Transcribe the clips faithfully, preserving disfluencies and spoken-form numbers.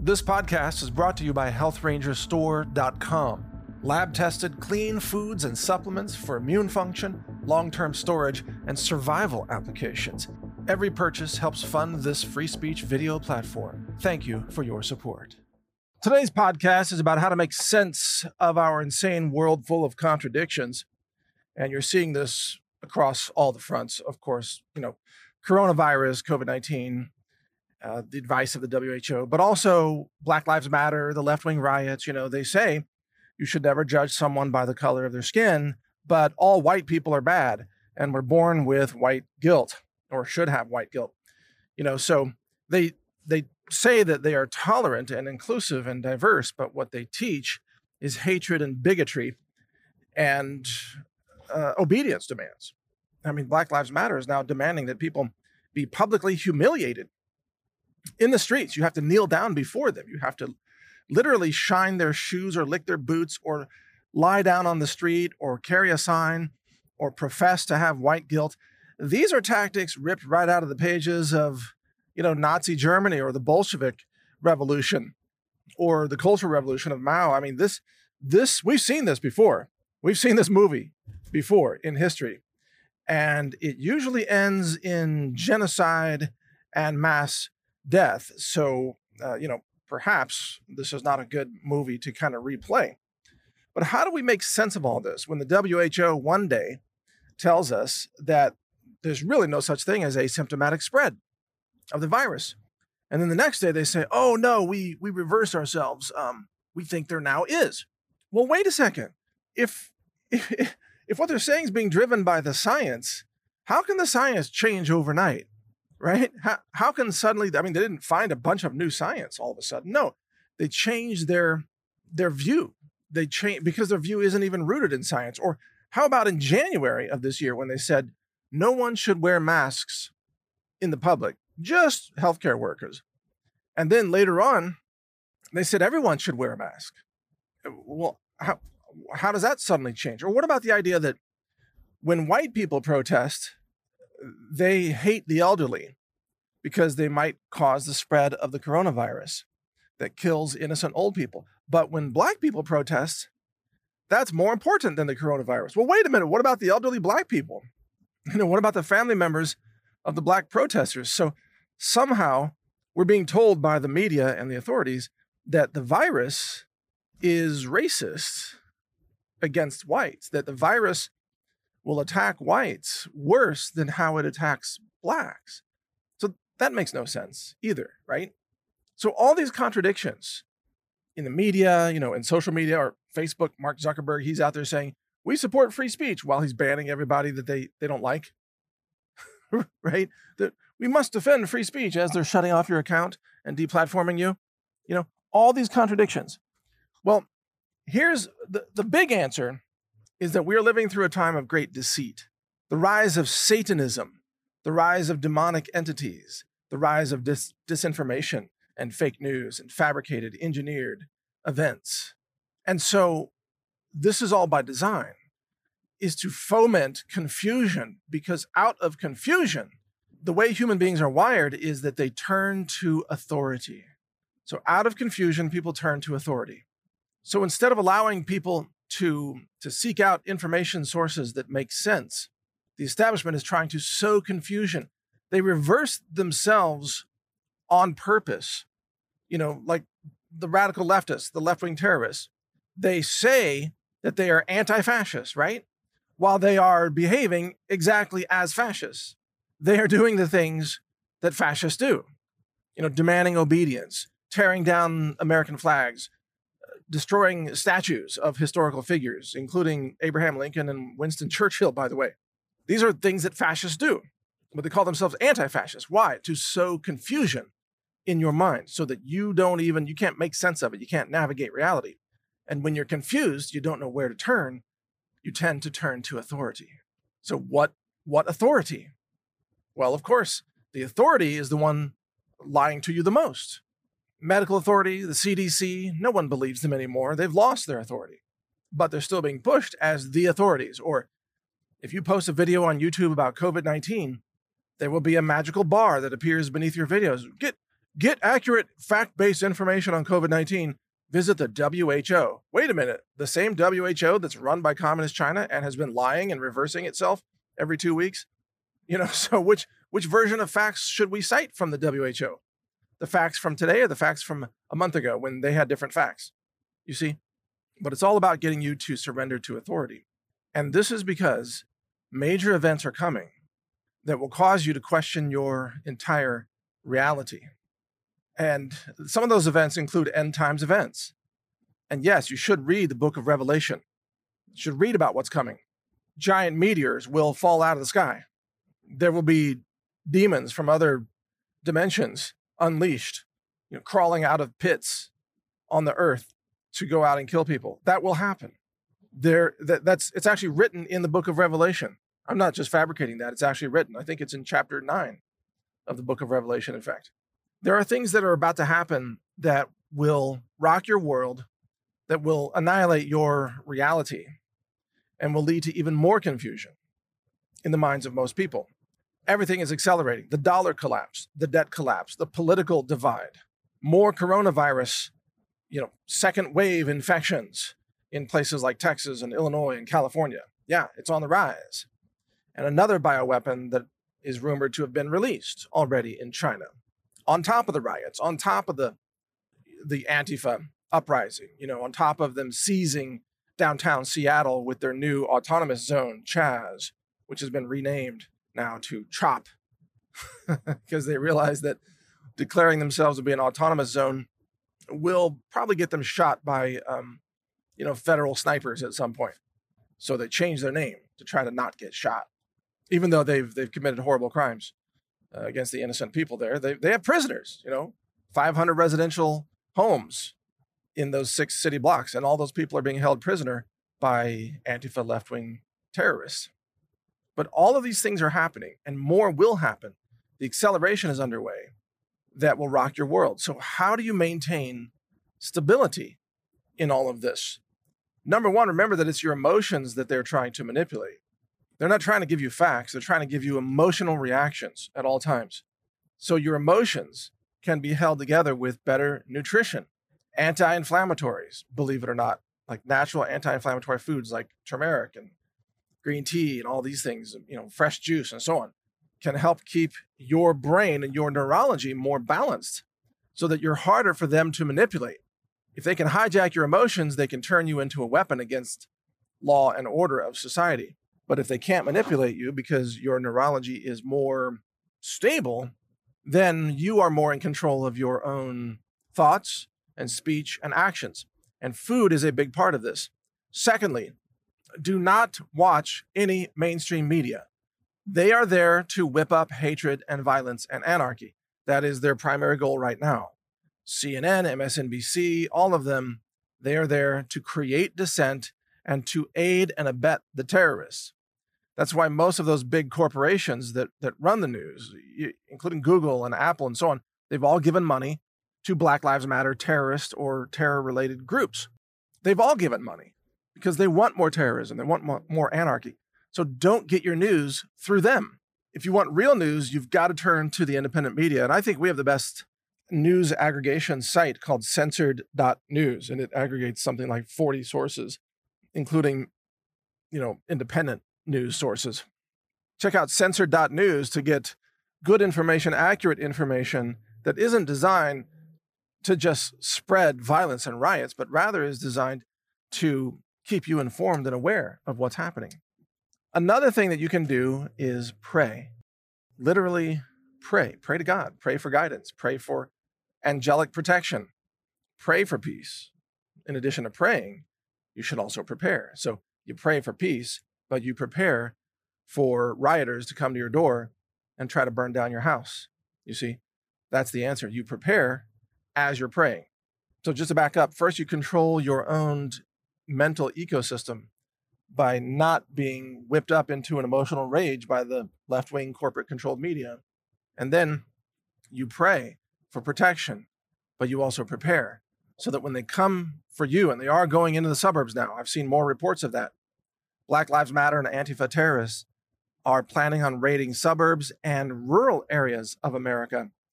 This podcast is brought to you by health ranger store dot com. Lab-tested, clean foods and supplements for immune function, long-term storage, and survival applications. Every purchase helps fund this free speech video platform. Thank you for your support. Today's podcast is about how to make sense of our insane world full of contradictions. And you're seeing this across all the fronts. Of course, you know, coronavirus, COVID nineteen, uh, the advice of the W H O, but also Black Lives Matter, the left-wing riots. You know, they say you should never judge someone by the color of their skin, but all white people are bad and we're born with white guilt or should have white guilt. You know, so they they say that they are tolerant and inclusive and diverse, but what they teach is hatred and bigotry and uh, obedience demands. I mean, Black Lives Matter is now demanding that people be publicly humiliated in the streets. You have to kneel down before them. You have to literally shine their shoes or lick their boots or lie down on the street or carry a sign or profess to have white guilt. These are tactics ripped right out of the pages of, you know, Nazi Germany or the Bolshevik Revolution or the Cultural Revolution of Mao. I mean, this, this, we've seen this before. We've seen this movie before in history, and it usually ends in genocide and mass death. So, uh, you know, perhaps this is not a good movie to kind of replay. But how do we make sense of all this when the W H O one day tells us that there's really no such thing as asymptomatic spread of the virus? And then the next day they say, oh, no, we, we reversed ourselves. Um, we think there now is. Well, wait a second. If, if, if what they're saying is being driven by the science, how can the science change overnight? Right? How, how can suddenly, I mean, they didn't find a bunch of new science all of a sudden. No, they changed their, their view. They change because their view isn't even rooted in science. Or how about in January of this year when they said no one should wear masks in the public, just healthcare workers. And then later on, they said everyone should wear a mask. Well, how, how does that suddenly change? Or what about the idea that when white people protest, they hate the elderly because they might cause the spread of the coronavirus that kills innocent old people. But when black people protest, that's more important than the coronavirus. Well, wait a minute. What about the elderly black people? You know, what about the family members of the black protesters? So somehow we're being told by the media and the authorities that the virus is racist against whites, that the virus will attack whites worse than how it attacks blacks. So that makes no sense either, right? So all these contradictions in the media, you know, in social media or Facebook, Mark Zuckerberg, he's out there saying, we support free speech while he's banning everybody that they, they don't like, right? That we must defend free speech as they're shutting off your account and deplatforming you. You know, all these contradictions. Well, here's the, the big answer is that we're living through a time of great deceit. The rise of Satanism, the rise of demonic entities, the rise of dis- disinformation and fake news and fabricated, engineered events. And so this is all by design, is to foment confusion, because out of confusion, the way human beings are wired is that they turn to authority. So out of confusion, people turn to authority. So instead of allowing people to, to seek out information sources that make sense, the establishment is trying to sow confusion. They reverse themselves on purpose. You know, like the radical leftists, the left-wing terrorists, they say that they are anti-fascist, right? While they are behaving exactly as fascists. They are doing the things that fascists do. You know, demanding obedience, tearing down American flags, destroying statues of historical figures, including Abraham Lincoln and Winston Churchill, by the way. These are things that fascists do, but they call themselves anti-fascists. Why? To sow confusion in your mind so that you don't even, you can't make sense of it. You can't navigate reality. And when you're confused, you don't know where to turn, you tend to turn to authority. So what, what authority? Well, of course, the authority is the one lying to you the most. Medical authority, the C D C, no one believes them anymore. They've lost their authority, but they're still being pushed as the authorities. Or if you post a video on YouTube about COVID nineteen, there will be a magical bar that appears beneath your videos. Get Get accurate, fact-based information on COVID nineteen. Visit the W H O. Wait a minute. The same W H O that's run by Communist China and has been lying and reversing itself every two weeks? You know, so which which version of facts should we cite from the W H O? The facts from today or the facts from a month ago when they had different facts? You see? But it's all about getting you to surrender to authority. And this is because major events are coming that will cause you to question your entire reality. And some of those events include end times events. And yes, you should read the book of Revelation. You should read about what's coming. Giant meteors will fall out of the sky. There will be demons from other dimensions unleashed, you know, crawling out of pits on the earth to go out and kill people. That will happen. There, that, that's it's actually written in the book of Revelation. I'm not just fabricating that. It's actually written. I think it's in chapter nine of the book of Revelation, in fact. There are things that are about to happen that will rock your world, that will annihilate your reality, and will lead to even more confusion in the minds of most people. Everything is accelerating. The dollar collapse, the debt collapse, the political divide, more coronavirus, you know, second wave infections in places like Texas and Illinois and California. Yeah, it's on the rise. And another bioweapon that is rumored to have been released already in China. On top of the riots, on top of the the Antifa uprising, you know, on top of them seizing downtown Seattle with their new autonomous zone, Chaz, which has been renamed now to CHOP, because they realize that declaring themselves to be an autonomous zone will probably get them shot by, um, you know, federal snipers at some point. So they change their name to try to not get shot, even though they've they've committed horrible crimes Uh, against the innocent people there. They they have prisoners, you know, five hundred residential homes in those six city blocks, and all those people are being held prisoner by Antifa left-wing terrorists. But all of these things are happening, and more will happen. The acceleration is underway that will rock your world. So how do you maintain stability in all of this? Number one, remember that it's your emotions that they're trying to manipulate. They're not trying to give you facts. They're trying to give you emotional reactions at all times. So your emotions can be held together with better nutrition, anti-inflammatories, believe it or not, like natural anti-inflammatory foods like turmeric and green tea and all these things, you know, fresh juice and so on, can help keep your brain and your neurology more balanced so that you're harder for them to manipulate. If they can hijack your emotions, they can turn you into a weapon against law and order of society. But if they can't manipulate you because your neurology is more stable, then you are more in control of your own thoughts and speech and actions. And food is a big part of this. Secondly, do not watch any mainstream media. They are there to whip up hatred and violence and anarchy. That is their primary goal right now. C N N, M S N B C, all of them, they are there to create dissent and to aid and abet the terrorists. That's why most of those big corporations that, that run the news, including Google and Apple and so on, they've all given money to Black Lives Matter terrorist or terror-related groups. They've all given money because they want more terrorism. They want more, more anarchy. So don't get your news through them. If you want real news, you've got to turn to the independent media. And I think we have the best news aggregation site called censored dot news, and it aggregates something like forty sources, including, you know, independent news sources. Check out censored dot news to get good information, accurate information that isn't designed to just spread violence and riots, but rather is designed to keep you informed and aware of what's happening. Another thing that you can do is pray. Literally pray. Pray to God. Pray for guidance. Pray for angelic protection. Pray for peace. In addition to praying, you should also prepare. So you pray for peace, but you prepare for rioters to come to your door and try to burn down your house. You see, that's the answer. You prepare as you're praying. So just to back up, first you control your own mental ecosystem by not being whipped up into an emotional rage by the left-wing corporate controlled media. And then you pray for protection, but you also prepare so that when they come for you, and they are going into the suburbs now, I've seen more reports of that. Black Lives Matter and Antifa terrorists are planning on raiding suburbs and rural areas of America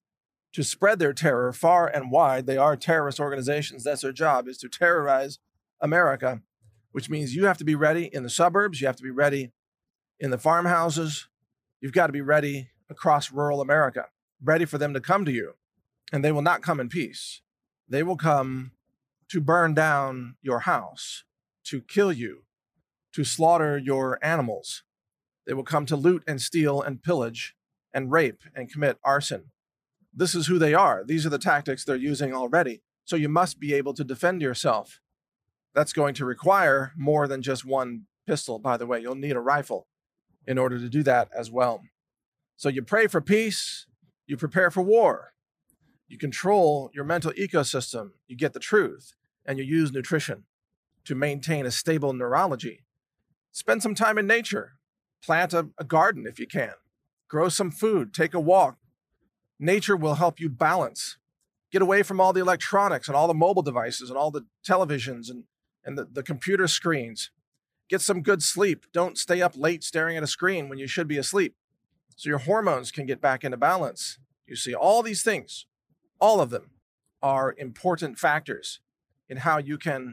to spread their terror far and wide. They are terrorist organizations. That's their job, is to terrorize America, which means you have to be ready in the suburbs. You have to be ready in the farmhouses. You've got to be ready across rural America, ready for them to come to you. And they will not come in peace. They will come to burn down your house, to kill you, to slaughter your animals. They will come to loot and steal and pillage and rape and commit arson. This is who they are. These are the tactics they're using already. So you must be able to defend yourself. That's going to require more than just one pistol, by the way. You'll need a rifle in order to do that as well. So you pray for peace, you prepare for war, you control your mental ecosystem, you get the truth, and you use nutrition to maintain a stable neurology. Spend some time in nature. Plant a, a garden if you can. Grow some food, take a walk. Nature will help you balance. Get away from all the electronics and all the mobile devices and all the televisions and, and the, the computer screens. Get some good sleep. Don't stay up late staring at a screen when you should be asleep, so your hormones can get back into balance. You see, all these things, all of them are important factors in how you can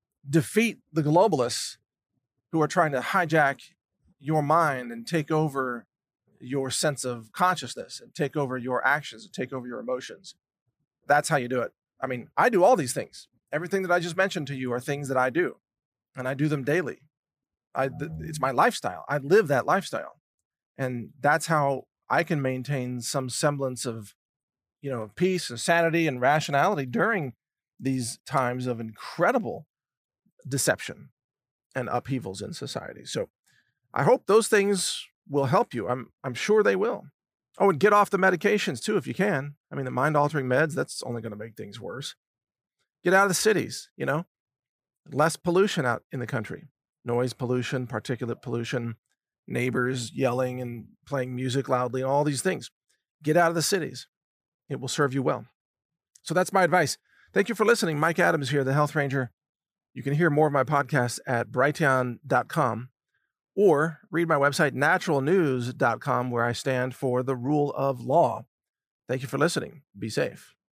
defeat the globalists who are trying to hijack your mind and take over your sense of consciousness and take over your actions and take over your emotions. That's how you do it. I mean, I do all these things. Everything that I just mentioned to you are things that I do, and I do them daily. I, it's my lifestyle. I live that lifestyle. And that's how I can maintain some semblance of, you know, peace and sanity and rationality during these times of incredible deception and upheavals in society. So I hope those things will help you. I'm I'm sure they will. Oh, and get off the medications too if you can. I mean, the mind-altering meds, that's only going to make things worse. Get out of the cities, you know. Less pollution out in the country. Noise pollution, particulate pollution, neighbors yelling and playing music loudly, all these things. Get out of the cities. It will serve you well. So that's my advice. Thank you for listening. Mike Adams here, the Health Ranger. You can hear more of my podcasts at brighteon dot com. Or read my website, natural news dot com, where I stand for the rule of law. Thank you for listening. Be safe.